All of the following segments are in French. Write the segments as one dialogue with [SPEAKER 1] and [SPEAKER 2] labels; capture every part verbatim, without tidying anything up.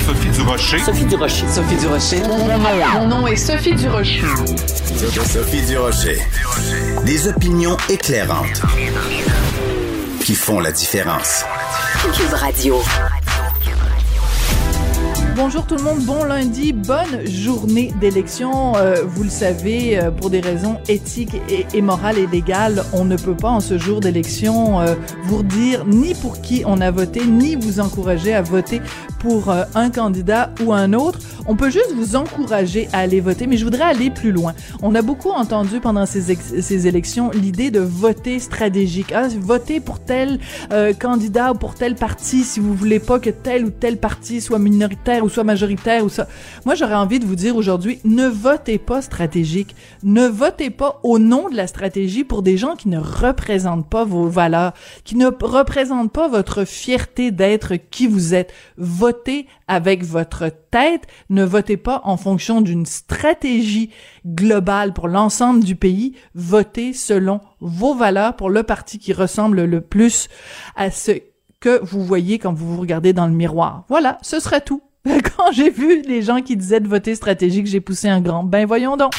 [SPEAKER 1] Sophie Durocher.
[SPEAKER 2] Sophie Durocher. Sophie Durocher.
[SPEAKER 3] Mon nom est Sophie Durocher.
[SPEAKER 4] Sophie Durocher. Des opinions éclairantes qui font la différence.
[SPEAKER 2] Cube Radio.
[SPEAKER 5] Bonjour tout le monde, bon lundi, bonne journée d'élection. Euh, vous le savez, euh, pour des raisons éthiques et, et morales et légales, on ne peut pas en ce jour d'élection euh, vous dire ni pour qui on a voté, ni vous encourager à voter pour euh, un candidat ou un autre. On peut juste vous encourager à aller voter, mais je voudrais aller plus loin. On a beaucoup entendu pendant ces, ex- ces élections l'idée de voter stratégique. Ah, voter pour tel euh, candidat ou pour tel parti si vous voulez pas que tel ou tel parti soit minoritaire ou soit majoritaire ou ça. Moi, j'aurais envie de vous dire aujourd'hui, ne votez pas stratégique. Ne votez pas au nom de la stratégie pour des gens qui ne représentent pas vos valeurs, qui ne représentent pas votre fierté d'être qui vous êtes. Votez avec votre tête. Ne votez pas en fonction d'une stratégie globale pour l'ensemble du pays. Votez selon vos valeurs pour le parti qui ressemble le plus à ce que vous voyez quand vous vous regardez dans le miroir. Voilà, ce serait tout. Quand j'ai vu les gens qui disaient de voter stratégique, j'ai poussé un grand. Ben voyons donc.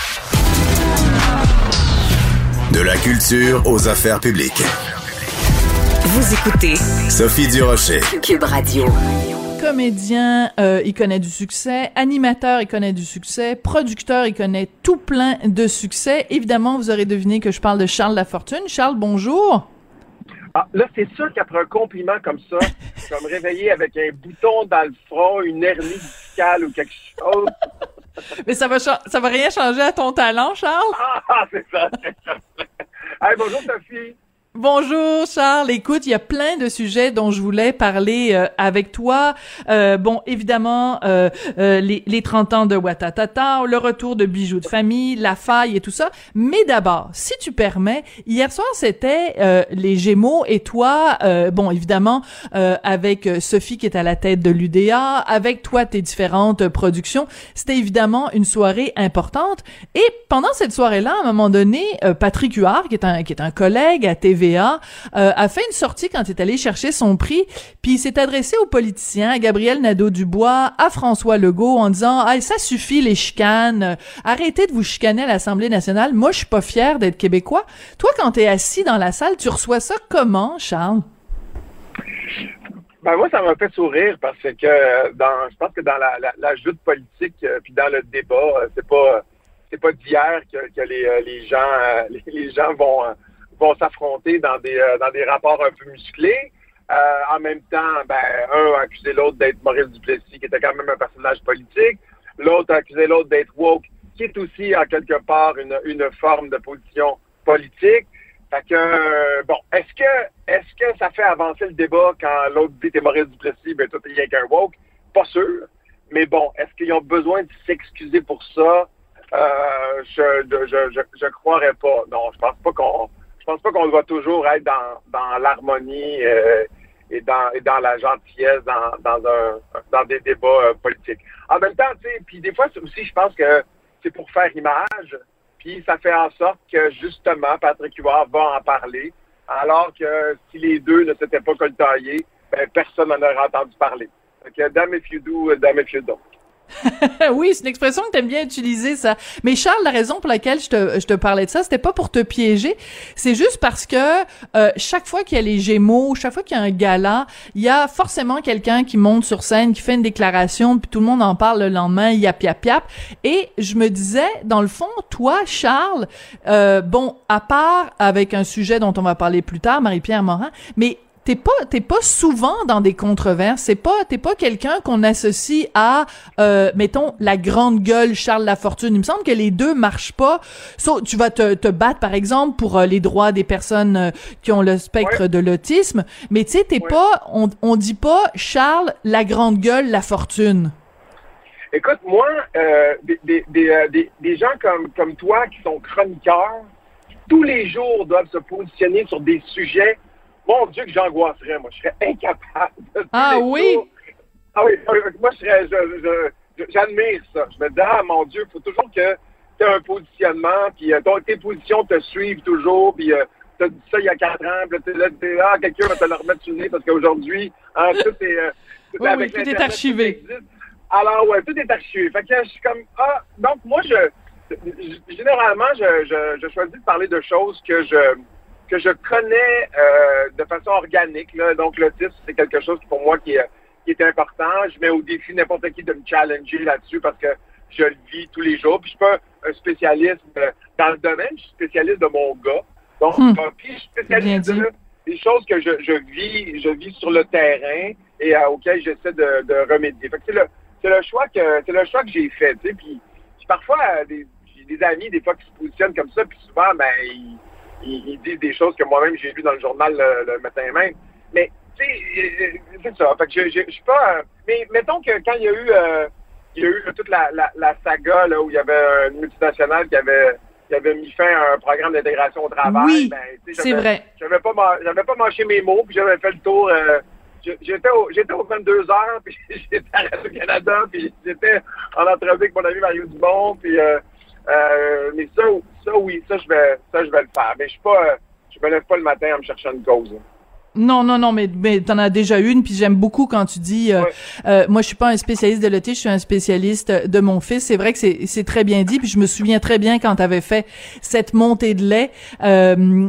[SPEAKER 4] De la culture aux affaires publiques.
[SPEAKER 2] Vous écoutez
[SPEAKER 4] Sophie Durocher.
[SPEAKER 2] Cube Radio.
[SPEAKER 5] Comédien, euh, il connaît du succès. Animateur, il connaît du succès. Producteur, il connaît tout plein de succès. Évidemment, vous aurez deviné que je parle de Charles Lafortune. Charles, bonjour.
[SPEAKER 6] Ah, là, c'est sûr qu'après un compliment comme ça, je vais me réveiller avec un bouton dans le front, une hernie discale ou quelque chose.
[SPEAKER 5] Mais ça va, cha- ça va rien changer à ton talent, Charles?
[SPEAKER 6] Ah, c'est ça. Hey, bonjour, Sophie.
[SPEAKER 5] Bonjour Charles, écoute, il y a plein de sujets dont je voulais parler euh, avec toi. Euh, bon, évidemment, euh, euh, les, les trente ans de Ouattatata, le retour de Bijoux de famille, la faille et tout ça. Mais d'abord, si tu permets, hier soir, c'était euh, les Gémeaux et toi, euh, bon, évidemment, euh, avec Sophie qui est à la tête de l'U D A, avec toi, tes différentes productions, c'était évidemment une soirée importante. Et pendant cette soirée-là, à un moment donné, euh, Patrick Huard, qui est un, qui est un collègue à T V A, Euh, a fait une sortie quand il est allé chercher son prix, puis il s'est adressé aux politiciens, à Gabriel Nadeau-Dubois, à François Legault, en disant « Ah, ça suffit les chicanes, arrêtez de vous chicaner à l'Assemblée nationale, moi je suis pas fier d'être québécois. » Toi, quand t'es assis dans la salle, tu reçois ça comment, Charles?
[SPEAKER 6] Ben moi, ça m'a fait sourire parce que dans, je pense que dans la, la, la joute politique euh, puis dans le débat, euh, c'est pas c'est pas d'hier que, que les, euh, les gens euh, les, les gens vont euh, vont s'affronter dans des euh, dans des rapports un peu musclés. Euh, en même temps, ben un a accusé l'autre d'être Maurice Duplessis, qui était quand même un personnage politique. L'autre a accusé l'autre d'être woke, qui est aussi en quelque part une une forme de position politique. Fait que euh, bon, est-ce que est-ce que ça fait avancer le débat quand l'autre dit t'es Maurice Duplessis, ben toi t'es rien qu'un woke? Pas sûr. Mais bon, est-ce qu'ils ont besoin de s'excuser pour ça? Euh, je, je je je croirais pas. Non, je pense pas qu'on Je pense pas qu'on doit toujours être dans, dans l'harmonie euh, et, dans, et dans la gentillesse dans, dans, un, dans des débats euh, politiques. En même temps, tu sais, puis des fois aussi, je pense que c'est pour faire image, puis ça fait en sorte que justement, Patrick Huard va en parler, alors que si les deux ne s'étaient pas coltaillés, ben, personne n'en aurait entendu parler. Donc, damn if you do, damn if you don't.
[SPEAKER 5] Oui, c'est une expression que t'aimes bien utiliser, ça. Mais Charles, la raison pour laquelle je te, je te parlais de ça, c'était pas pour te piéger. C'est juste parce que euh, chaque fois qu'il y a les Gémeaux, chaque fois qu'il y a un gala, il y a forcément quelqu'un qui monte sur scène, qui fait une déclaration, puis tout le monde en parle le lendemain, yap, yap, yap. Et je me disais, dans le fond, toi, Charles, euh, bon, à part avec un sujet dont on va parler plus tard, Marie-Pierre Morin, mais t'es pas t'es pas souvent dans des controverses, c'est pas t'es pas quelqu'un qu'on associe à euh, mettons la grande gueule Charles Lafortune. Il me semble que les deux marchent pas. So, tu vas te te battre par exemple pour euh, les droits des personnes euh, qui ont le spectre ouais. de l'autisme, mais tu sais t'es ouais. pas on on dit pas Charles la grande gueule Lafortune.
[SPEAKER 6] Écoute, moi euh, des des des, euh, des des gens comme comme toi qui sont chroniqueurs, tous les jours doivent se positionner sur des sujets. Mon Dieu, que j'angoisserais, moi. Je serais incapable. De
[SPEAKER 5] ah oui?
[SPEAKER 6] jours. Ah oui, moi, je serais, je, je, j'admire ça. Je me dis, ah, mon Dieu, il faut toujours que tu aies un positionnement, puis euh, tes positions te suivent toujours, puis euh, tu as dit ça il y a quatre ans, puis là, t'es là, ah, quelqu'un va te le remettre sur le nez, parce qu'aujourd'hui, hein, tout est... Euh,
[SPEAKER 5] oui, oui, tout est archivé.
[SPEAKER 6] alors, ouais, tout est archivé. Fait que je suis comme, ah, donc moi, je, généralement, je, je, je choisis de parler de choses que je, que je connais euh, de façon organique, là. Donc, l'autisme, c'est quelque chose qui, pour moi, qui est, qui est important. Je mets au défi n'importe qui de me challenger là-dessus parce que je le vis tous les jours. Puis, je suis pas un spécialiste dans le domaine, je suis spécialiste de mon gars. Donc, hmm. puis, je suis spécialiste de des choses que je, je vis, je vis sur le terrain et euh, auxquelles j'essaie de, de remédier. Fait que c'est le, c'est le choix que, c'est le choix que j'ai fait, tu sais. Puis, puis parfois, des, j'ai des amis, des fois, qui se positionnent comme ça, puis souvent, ben, ils, ils, ils disent des choses que moi-même j'ai lues dans le journal le, le matin même. Mais, tu sais, c'est ça. Fait que je, je, je suis pas. Euh, mais mettons que quand il y a eu, euh, il y a eu toute la, la, la saga là où il y avait une multinationale qui avait qui avait mis fin à un programme d'intégration au travail.
[SPEAKER 5] Oui,
[SPEAKER 6] ben,
[SPEAKER 5] c'est vrai.
[SPEAKER 6] J'avais pas, j'avais pas mâché mes mots, puis j'avais fait le tour. Euh, j'étais, au, j'étais au vingt-deux heures, puis j'étais à Radio-Canada, puis j'étais en entrevue avec mon ami Mario Dumont, puis euh, euh, mais ça, ça oui, ça je vais, ça je vais le faire. Mais je suis pas, je me lève pas le matin en me cherchant une cause. Là.
[SPEAKER 5] Non, non, non, mais, mais t'en as déjà une, puis j'aime beaucoup quand tu dis, euh, ouais. euh, moi je suis pas un spécialiste de l'autisme, je suis un spécialiste de mon fils. C'est vrai que c'est, c'est très bien dit, puis je me souviens très bien quand t'avais fait cette montée de lait, euh,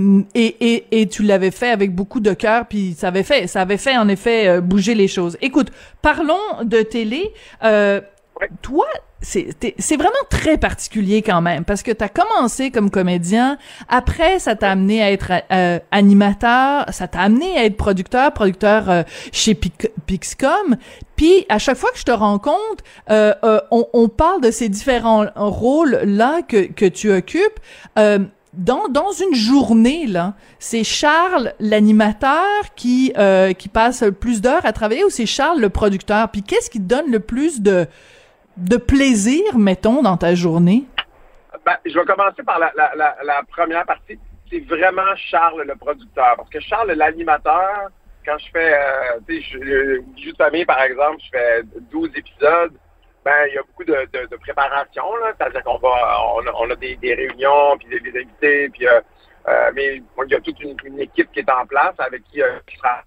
[SPEAKER 5] et, et, et tu l'avais fait avec beaucoup de cœur, puis ça avait fait, ça avait fait en effet euh, bouger les choses. Écoute, parlons de télé. Euh, ouais. Toi, c'est, c'est vraiment très particulier quand même, parce que t'as commencé comme comédien, après ça t'a amené à être euh, animateur, ça t'a amené à être producteur, producteur euh, chez Pic- Pixcom, puis à chaque fois que je te rencontre, euh, euh, on, on parle de ces différents rôles-là que, que tu occupes, euh, Dans, dans une journée, là, c'est Charles, l'animateur, qui, euh, qui passe plus d'heures à travailler, ou c'est Charles, le producteur? Puis qu'est-ce qui te donne le plus de, de plaisir, mettons, dans ta journée?
[SPEAKER 6] Ben, je vais commencer par la, la, la, la première partie. C'est vraiment Charles, le producteur. Parce que Charles, l'animateur, quand je fais, euh, tu sais, Bijoux de famille, par exemple, je fais douze épisodes. Ben, il y a beaucoup de, de, de préparation, là. C'est-à-dire qu'on va, on a, on a des, des réunions, puis des, des invités, puis euh, euh, mais il y a toute une, une équipe qui est en place avec qui euh, je travaille.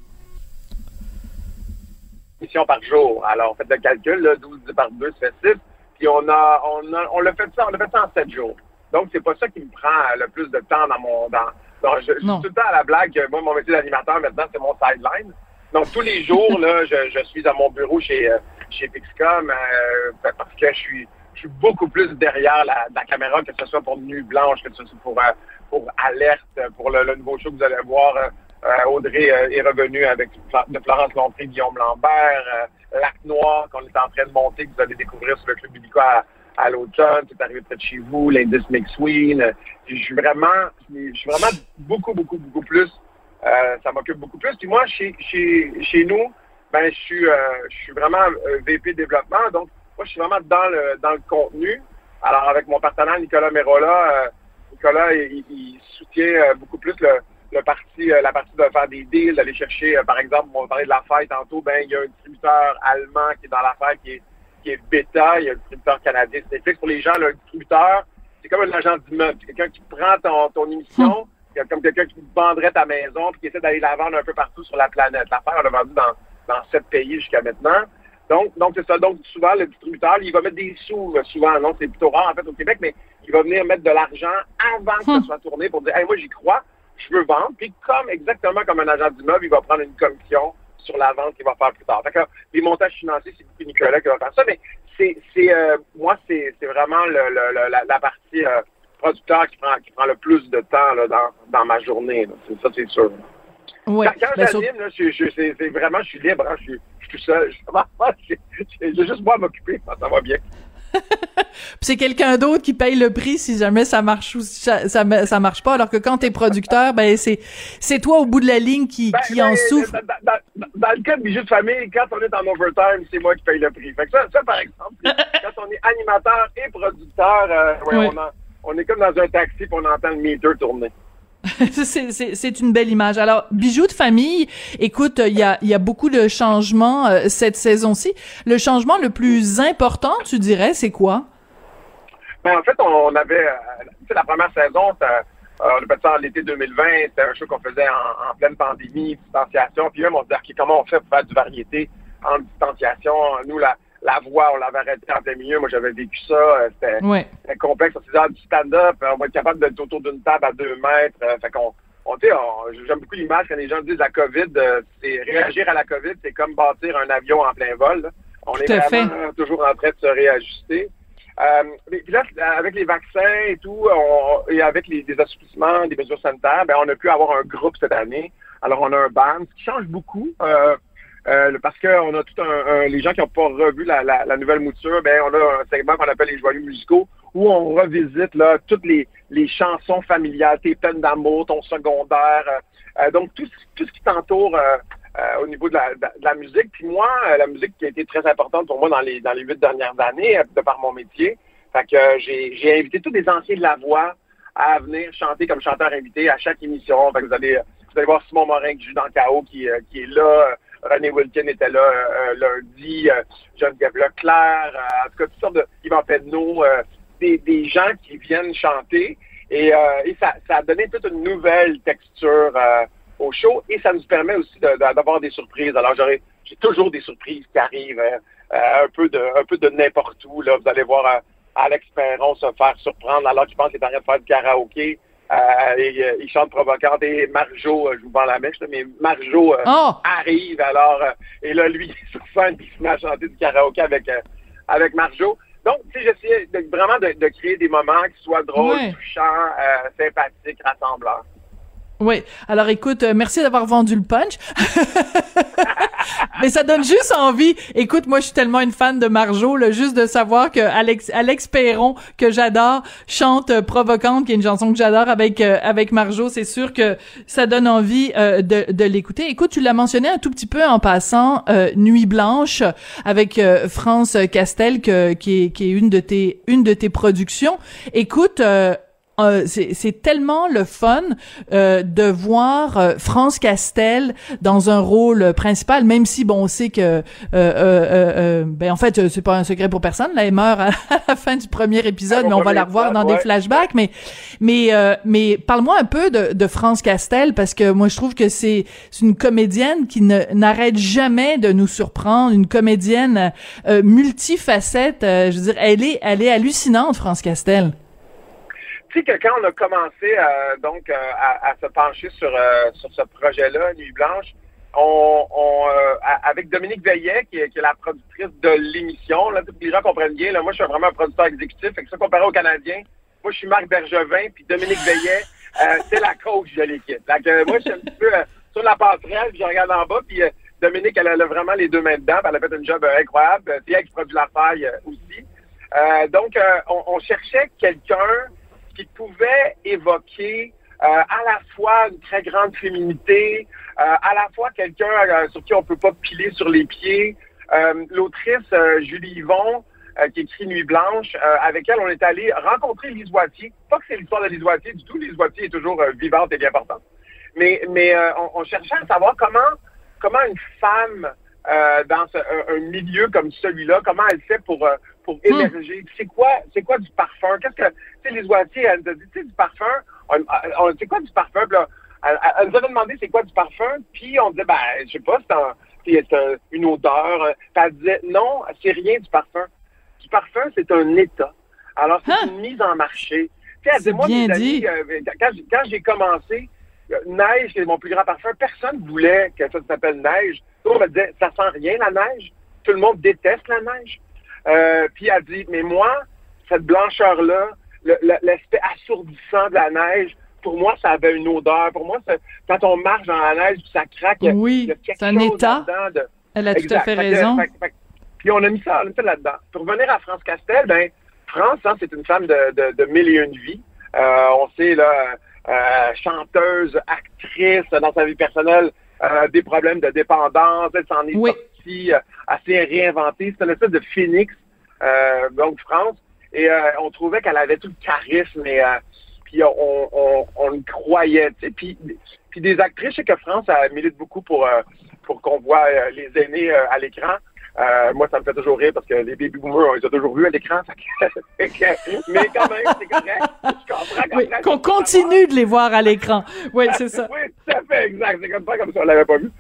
[SPEAKER 6] Mission par jour. Alors, on fait le calcul, là, douze par deux, ça fait six. Puis on a, on a, on l'a fait ça, on l'a fait ça en sept jours. Donc, c'est pas ça qui me prend le plus de temps dans mon, dans, dans je, je suis tout le temps à la blague. Moi, mon métier d'animateur, maintenant, c'est mon sideline. Donc, tous les jours, là, je, je suis à mon bureau chez, chez Pixcom euh, parce que je suis, je suis beaucoup plus derrière la, la caméra, que ce soit pour Nuit Blanche, que ce soit pour, euh, pour Alerte, pour le, le nouveau show que vous allez voir. Euh, Audrey euh, est revenue avec de Florence Lompré, Guillaume Lambert, euh, Lac Noir, qu'on est en train de monter, que vous allez découvrir sur le Club Illico à, à l'automne. C'est arrivé près de chez vous, l'indice McSween. Euh, je suis vraiment, je suis vraiment beaucoup, beaucoup, beaucoup plus. Euh, ça m'occupe beaucoup plus. Puis moi, chez, chez, chez nous, ben, je suis, euh, je suis vraiment euh, V P développement. Donc, moi, je suis vraiment dans le, dans le contenu. Alors, avec mon partenaire Nicolas Merola, euh, Nicolas, il, il soutient euh, beaucoup plus le, le parti, euh, la partie de faire des deals, d'aller chercher, euh, par exemple, on va parler de la fête tantôt, ben, il y a un distributeur allemand qui est dans l'affaire, qui est, qui est Beta, il y a un distributeur canadien. C'est pour les gens, là, un distributeur, c'est comme un agent d'immeuble. C'est quelqu'un qui prend ton, ton émission, hum. comme quelqu'un qui vendrait ta maison, puis qui essaie d'aller la vendre un peu partout sur la planète. L'affaire, on l'a vendu dans, dans sept pays jusqu'à maintenant. Donc, donc c'est ça. Donc, souvent, le distributeur, il va mettre des sous, souvent. Non, c'est plutôt rare, en fait, au Québec, mais il va venir mettre de l'argent avant que ça soit tourné pour dire, hey, moi, j'y crois, je veux vendre. Puis, comme, exactement comme un agent d'immeuble, il va prendre une commission sur la vente qu'il va faire plus tard. Fait que, les montages financiers, c'est beaucoup Nicolas qui va faire ça, mais c'est, c'est, euh, moi, c'est, c'est vraiment le, le, la, la partie euh, producteur qui prend, qui prend le plus de temps, là, dans, dans ma journée, là. C'est, ça, c'est sûr.
[SPEAKER 5] Ouais,
[SPEAKER 6] quand quand j'anime, là, je, je, c'est, c'est vraiment, je suis libre, hein, je, je, je suis tout seul. J'ai juste moi à m'occuper, ça va bien.
[SPEAKER 5] Puis c'est quelqu'un d'autre qui paye le prix si jamais ça marche ou ça, ça, ça marche pas, alors que quand t'es producteur, ben c'est c'est toi au bout de la ligne qui, ben, qui ben, en souffre.
[SPEAKER 6] Dans, dans, dans, dans le cas de Bijoux de famille, quand on est en overtime, c'est moi qui paye le prix. Fait que ça, ça par exemple, quand on est animateur et producteur, euh, ouais, oui. on, a, on est comme dans un taxi puis on entend le meter tourner.
[SPEAKER 5] c'est, c'est, c'est une belle image. Alors, Bijoux de famille, écoute, il y a, il y a beaucoup de changements euh, cette saison-ci. Le changement le plus important, tu dirais, c'est quoi?
[SPEAKER 6] Ben, en fait, on avait, euh, tu sais, la première saison, euh, on a fait ça en l'été deux mille vingt, c'était un show qu'on faisait en, en pleine pandémie, distanciation, puis même on se disait, okay, comment on fait pour faire du variété en distanciation? Nous, la, la voix, on l'avait arrêté en plein milieu. Moi, j'avais vécu ça. Euh, c'était,
[SPEAKER 5] ouais.
[SPEAKER 6] c'était complexe. On s'est dit, ah, du stand-up, on va être capable d'être autour d'une table à deux mètres. Euh, fait qu'on, on, tu sais, j'aime beaucoup l'image quand les gens disent la COVID, euh, c'est réagir à la COVID, c'est comme bâtir un avion en plein vol. Là. On Tout est vraiment fait. toujours en train de se réajuster. Euh, mais puis là, avec les vaccins et tout, on, et avec les, les assouplissements des mesures sanitaires, ben, on a pu avoir un groupe cette année. Alors, on a un band, ce qui change beaucoup, euh, euh, parce qu'on a tout un, un... Les gens qui n'ont pas revu la, la, la nouvelle mouture, ben, on a un segment qu'on appelle les joyeux musicaux, où on revisite là toutes les, les chansons familiales, tes peines d'amour, ton secondaire, euh, donc tout, tout ce qui t'entoure... Euh, Euh, au niveau de la, de la musique. Puis moi, euh, la musique qui a été très importante pour moi dans les dans les huit dernières années, euh, de par mon métier. Fait que euh, j'ai, j'ai invité tous les anciens de la voix à venir chanter comme chanteur invité à chaque émission. Fait que vous allez vous allez voir Simon Morin qui joue dans K O qui, euh, qui est là. René Wilkin était là euh, lundi. Euh, Geneviève Leclerc. Euh, en tout cas, toutes sortes de... Yvan Penneau. Euh, des, des gens qui viennent chanter. Et, euh, et ça, ça a donné toute une nouvelle texture euh, au show, et ça nous permet aussi de, de, d'avoir des surprises. Alors, j'aurais, j'ai toujours des surprises qui arrivent, hein, euh, un peu de un peu de n'importe où. Là. Vous allez voir euh, Alex Perron se faire surprendre alors qu'il pense qu'il est en train de faire du karaoké. Euh, et, euh, il chante provocante. Et Marjo, euh, je vous vends la mèche, là, mais Marjo euh, oh! arrive, alors, euh, et là, lui, il est sur scène, puis il se met à chanter du karaoké avec, euh, avec Marjo. Donc, tu sais, j'essayais de, vraiment de, de créer des moments qui soient drôles, ouais. touchants, euh, sympathiques, rassembleurs.
[SPEAKER 5] Oui. Alors, écoute, euh, merci d'avoir vendu le punch. Mais ça donne juste envie. Écoute, moi, je suis tellement une fan de Marjo, là, juste de savoir que Alex, Alex Perron, que j'adore, chante euh, Provocante, qui est une chanson que j'adore avec euh, avec Marjo. C'est sûr que ça donne envie euh, de, de l'écouter. Écoute, tu l'as mentionné un tout petit peu en passant, euh, Nuit Blanche, avec euh, France Castel, que, qui est qui est une de tes une de tes productions. Écoute. Euh, Euh, c'est, c'est tellement le fun euh, de voir euh, France Castel dans un rôle principal, même si bon on sait que euh, euh, euh, ben en fait c'est pas un secret pour personne, là elle meurt à, à la fin du premier épisode, ah, mais on va la revoir dans ouais. des flashbacks. Mais mais euh, mais parle-moi un peu de, de France Castel, parce que moi je trouve que c'est, c'est une comédienne qui ne n'arrête jamais de nous surprendre, une comédienne euh, multifacette. Euh, je veux dire, elle est elle est hallucinante, France Castel.
[SPEAKER 6] Tu sais que quand on a commencé euh, donc euh, à, à se pencher sur euh, sur ce projet-là, Nuit Blanche, on, on euh, avec Dominique Veillet, qui est, qui est la productrice de l'émission, là, tous les gens comprennent bien, là, moi je suis vraiment un producteur exécutif, fait que ça comparé aux Canadiens, moi je suis Marc Bergevin, puis Dominique Veillet, euh, c'est la coach de l'équipe. Donc euh, moi je suis un petit peu euh, sur la passerelle, puis je regarde en bas, puis euh, Dominique, elle a vraiment les deux mains dedans, puis elle a fait une job euh, incroyable, c'est elle qui produit la faille euh, aussi. Euh, donc euh, on, on cherchait quelqu'un qui pouvait évoquer euh, à la fois une très grande féminité, euh, à la fois quelqu'un euh, sur qui on peut pas piler sur les pieds. Euh, l'autrice euh, Julie Yvon, euh, qui écrit Nuit Blanche, euh, avec elle on est allé rencontrer Lise Wattier. Pas que c'est l'histoire de Lise Wattier du tout, Lise Wattier est toujours euh, vivante et bien portante. Mais, mais euh, on, on cherchait à savoir comment, comment une femme euh, dans ce, un, un milieu comme celui-là, comment elle fait pour... Euh, pour émerger. Mmh. C'est quoi, c'est quoi du parfum? Qu'est-ce que, tu sais, Lise Wattier, elle nous a dit, tu sais, du parfum, on, on, c'est quoi du parfum? Puis là, elle, elle nous avait demandé c'est quoi du parfum, puis on disait, ben, je sais pas, c'est, un, c'est un, une odeur. Puis elle disait, non, c'est rien du parfum. Du parfum, c'est un état. Alors, c'est hein? une mise en marché. Tu sais, elle disait, moi, mes amis, euh, quand, quand j'ai commencé, euh, neige, c'est mon plus grand parfum, personne voulait que ça s'appelle neige. Tout le monde me disait, ça sent rien, la neige. Tout le monde déteste la neige. Euh, puis elle dit, mais moi, cette blancheur-là, le, le, l'aspect assourdissant de la neige, pour moi, ça avait une odeur. Pour moi, ça, quand on marche dans la neige, ça craque.
[SPEAKER 5] Oui,
[SPEAKER 6] il y a quelque
[SPEAKER 5] c'est un
[SPEAKER 6] chose
[SPEAKER 5] état.
[SPEAKER 6] De...
[SPEAKER 5] Elle a exact. Tout à fait raison.
[SPEAKER 6] Fait, fait, fait, puis on a mis ça, on a mis ça là-dedans. Pour revenir à France Castel, ben France, hein, c'est une femme de, de, de mille et une vies. Euh, on sait, là, euh, chanteuse, actrice, dans sa vie personnelle, euh, des problèmes de dépendance, elle s'en est oui. sortie, euh, elle s'est réinventée. C'est une espèce de phénix, euh, donc France. Et euh, on trouvait qu'elle avait tout le charisme et euh, puis on, on, on le croyait. Tu sais. Puis, puis des actrices, je sais que France elle milite beaucoup pour, euh, pour qu'on voit euh, les aînés euh, à l'écran. Euh, moi, ça me fait toujours rire parce que les baby boomers, on les a toujours vus à l'écran. Mais quand même, c'est correct. Je comprends.
[SPEAKER 5] Oui, qu'on continue de les voir à l'écran. Oui, c'est ça.
[SPEAKER 6] Oui, tout à fait, exact. C'est comme ça, comme ça, on l'avait pas vu.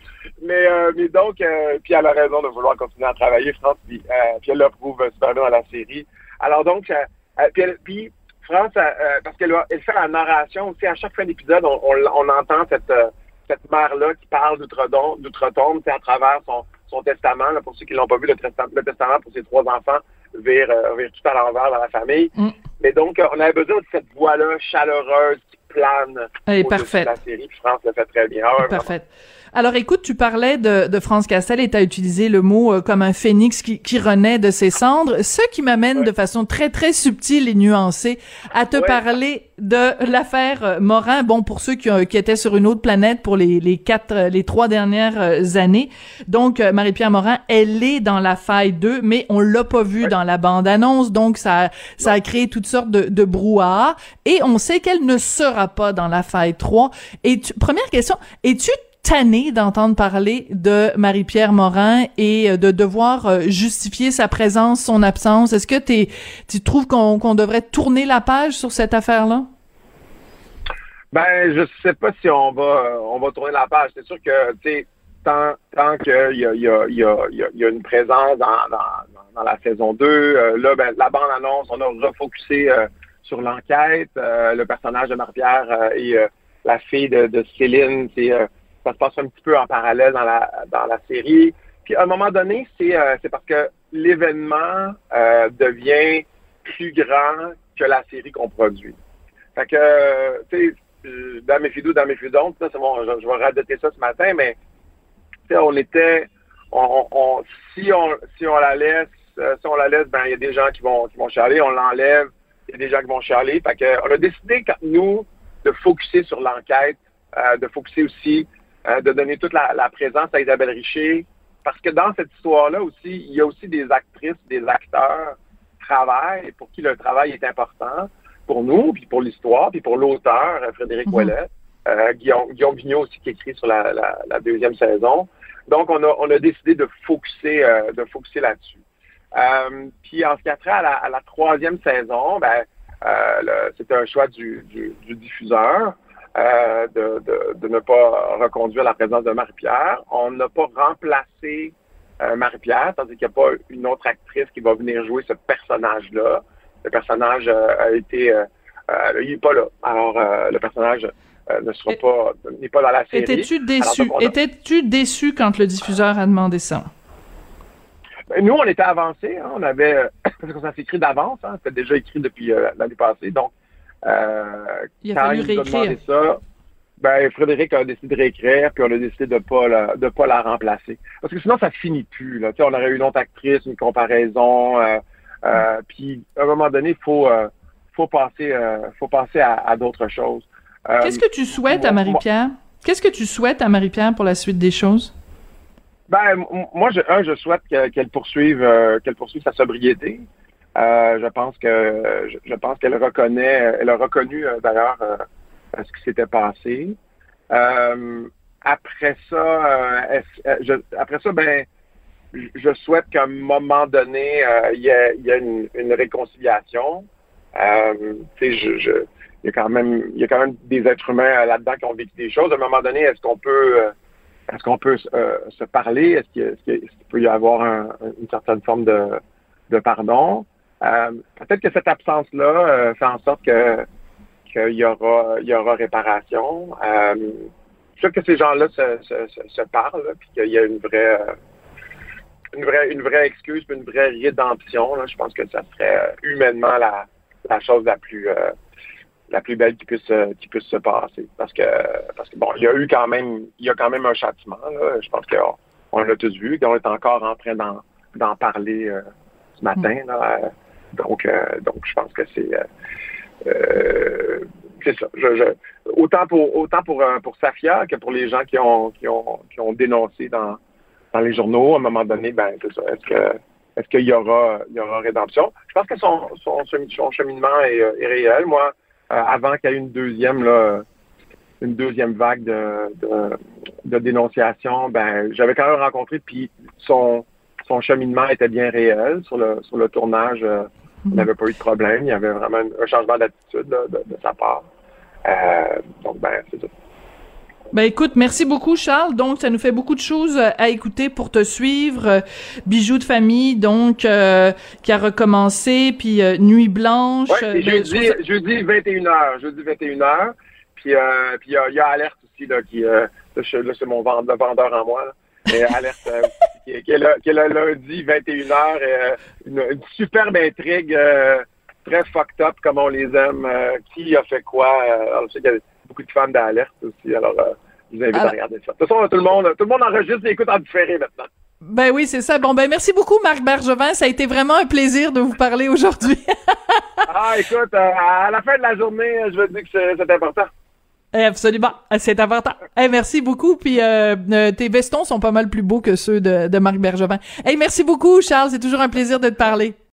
[SPEAKER 6] mais, euh, mais donc, euh, puis elle a raison de vouloir continuer à travailler, France, puis, euh, puis elle le prouve super bien dans la série. Alors donc, euh, euh, puis, elle, puis France, euh, parce qu'elle elle fait la narration aussi, à chaque fin d'épisode, on, on, on entend cette, euh, cette mère-là qui parle d'outre-tombe, d'outre-tombe, à travers son, son testament, là, pour ceux qui l'ont pas vu, le testament, le testament pour ses trois enfants vire, euh, vire tout à l'envers dans la famille. Mm. Mais donc, on avait besoin de cette voix-là chaleureuse qui plane
[SPEAKER 5] au parfait.
[SPEAKER 6] De la série, puis France le fait très bien. Ah ouais,
[SPEAKER 5] parfait. Alors, écoute, tu parlais de, de France Castel et tu as utilisé le mot euh, comme un phénix qui, qui renaît de ses cendres, ce qui m'amène ouais. de façon très, très subtile et nuancée à te ouais. parler de l'affaire Morin. Bon, pour ceux qui, ont, qui étaient sur une autre planète pour les, les quatre, les trois dernières années. Donc, Marie-Pierre Morin, elle est dans La Faille deux, mais on l'a pas vue ouais. dans la bande-annonce, donc ça, ça a créé toutes sortes de, de brouhaha. Et on sait qu'elle ne sera pas dans La Faille trois. Et tu, première question, es-tu tanné d'entendre parler de Marie-Pierre Morin et de devoir justifier sa présence, son absence? Est-ce que t'es, tu trouves qu'on, qu'on devrait tourner la page sur cette affaire-là?
[SPEAKER 6] Ben, je sais pas si on va on va tourner la page. C'est sûr que, tu sais, tant, tant qu'il y a, y, a, y, a, y a une présence dans, dans, dans la saison deux, euh, là, ben, la bande-annonce, on a refocusé euh, sur l'enquête. Euh, le personnage de Marie-Pierre euh, et euh, la fille de, de Céline, c'est... Euh, ça se passe un petit peu en parallèle dans la dans la série. Puis à un moment donné, c'est euh, c'est parce que l'événement euh, devient plus grand que la série qu'on produit. Fait que, tu sais, dans mes fidous, dans mes fidons, c'est bon, je, je vais radoter ça ce matin, mais tu sais, on était, on, on, si on si on la laisse, euh, si on la laisse, ben il y a des gens qui vont qui vont chialer, on l'enlève, il y a des gens qui vont chialer. Fait que on a décidé quand nous de focuser sur l'enquête, euh, de focuser aussi Euh, de donner toute la, la présence à Isabelle Richer, parce que dans cette histoire-là aussi, il y a aussi des actrices, des acteurs qui travaillent, pour qui le travail est important, pour nous, puis pour l'histoire, puis pour l'auteur, Frédéric mm-hmm. Ouellet, euh, Guillaume, Guillaume Vigneault aussi qui écrit sur la, la, la deuxième saison. Donc, on a, on a décidé de focuser, euh, de focuser là-dessus. Euh, puis, en ce qui a trait à la, à la troisième saison, ben, euh, le, c'était un choix du, du, du diffuseur. Euh, de, de, de ne pas reconduire la présence de Marie-Pierre. On n'a pas remplacé euh, Marie-Pierre, tandis qu'il n'y a pas une autre actrice qui va venir jouer ce personnage-là. Le personnage euh, a été... Euh, euh, il n'est pas là. Alors, euh, le personnage euh, ne sera Et, pas... n'est pas dans la série.
[SPEAKER 5] Étais-tu déçu? Alors, a... Étais-tu déçu quand le diffuseur a demandé ça?
[SPEAKER 6] Ben, nous, on était avancés. Hein, on avait... parce que ça s'écrit d'avance. Hein, c'était déjà écrit depuis euh, l'année passée. Donc, Euh,
[SPEAKER 5] il a fallu réécrire.
[SPEAKER 6] Ça, ben, Frédéric a décidé de réécrire, puis on a décidé de pas la, de pas la remplacer. Parce que sinon, ça finit plus. Là. Tu sais, on aurait eu une autre actrice, une comparaison. Euh, euh, puis, à un moment donné, il faut, euh, faut passer, euh, faut passer à, à d'autres choses.
[SPEAKER 5] Euh, Qu'est-ce que tu souhaites moi, à Marie-Pierre? Moi, Qu'est-ce que tu souhaites à Marie-Pierre pour la suite des choses?
[SPEAKER 6] Ben, moi, je, un, je souhaite que, qu'elle poursuive, euh, qu'elle poursuive sa sobriété. Euh, je pense que je, je pense qu'elle reconnaît, elle a reconnu euh, d'ailleurs euh, ce qui s'était passé. Euh, après ça, euh, je, après ça, ben, je souhaite qu'à un moment donné, euh, il y ait, il y ait une, une réconciliation. Euh, tu sais, je, je, il y a quand même, il y a quand même des êtres humains là-dedans qui ont vécu des choses. À un moment donné, est-ce qu'on peut, est-ce qu'on peut euh, se parler? Est-ce qu'il, est-ce qu'il, est-ce qu'il peut y avoir un, une certaine forme de, de pardon? Euh, peut-être que cette absence-là euh, fait en sorte que qu'il y aura il y aura réparation. Euh, je sais que ces gens-là se, se, se, se parlent, puis qu'il y a une vraie euh, une vraie une vraie excuse, puis une vraie rédemption. Là. Je pense que ça serait euh, humainement la, la chose la plus euh, la plus belle qui puisse qui puisse se passer. Parce que parce que bon, il y a eu quand même il y a quand même un châtiment. Là. Je pense qu'on on l'a tous vu, qu'on est encore en train d'en d'en parler euh, ce matin. Là. Donc, euh, donc, je pense que c'est, euh, euh, c'est ça. Je, je, autant pour autant pour euh, pour Safia que pour les gens qui ont qui ont qui ont dénoncé dans dans les journaux. À un moment donné, ben c'est ça. Est-ce que est-ce qu'il y aura il y aura rédemption? Je pense que son son, son cheminement est, est réel. Moi, euh, avant qu'il y ait une deuxième là, une deuxième vague de de, de dénonciation, ben j'avais quand même rencontré, puis son son cheminement était bien réel sur le sur le tournage. Euh, Il n'avait pas eu de problème. Il y avait vraiment un changement d'attitude là, de, de sa part. Euh, donc, ben, c'est ça.
[SPEAKER 5] Ben écoute, merci beaucoup Charles. Donc ça nous fait beaucoup de choses à écouter pour te suivre. Bijoux de famille, donc euh, qui a recommencé, puis euh, Nuit blanche.
[SPEAKER 6] Ouais,
[SPEAKER 5] ben,
[SPEAKER 6] jeudi, ça... jeudi vingt et une heures, jeudi vingt et une heures. Puis euh, puis il y a, y a Alerte aussi là qui euh, là, là c'est mon vendeur, vendeur en moi. Là. Et Alerte euh, qui, qui, est le, qui est le lundi vingt et une heures, euh, une, une superbe intrigue euh, très fucked up comme on les aime. Euh, qui a fait quoi? Euh, alors, je sais qu'il y a beaucoup de fans d'Alerte aussi. Alors euh, je vous invite alors... à regarder ça. De toute façon, tout le monde, tout le monde enregistre et écoute en différé maintenant.
[SPEAKER 5] Ben oui, c'est ça. Bon, ben merci beaucoup, Marc Bergevin. Ça a été vraiment un plaisir de vous parler aujourd'hui.
[SPEAKER 6] Ah, écoute, euh, à la fin de la journée, je veux dire que c'est, c'est important.
[SPEAKER 5] Absolument, c'est important. Hey, merci beaucoup. Puis euh, euh, tes vestons sont pas mal plus beaux que ceux de, de Marc Bergevin. Hey, merci beaucoup, Charles. C'est toujours un plaisir de te parler.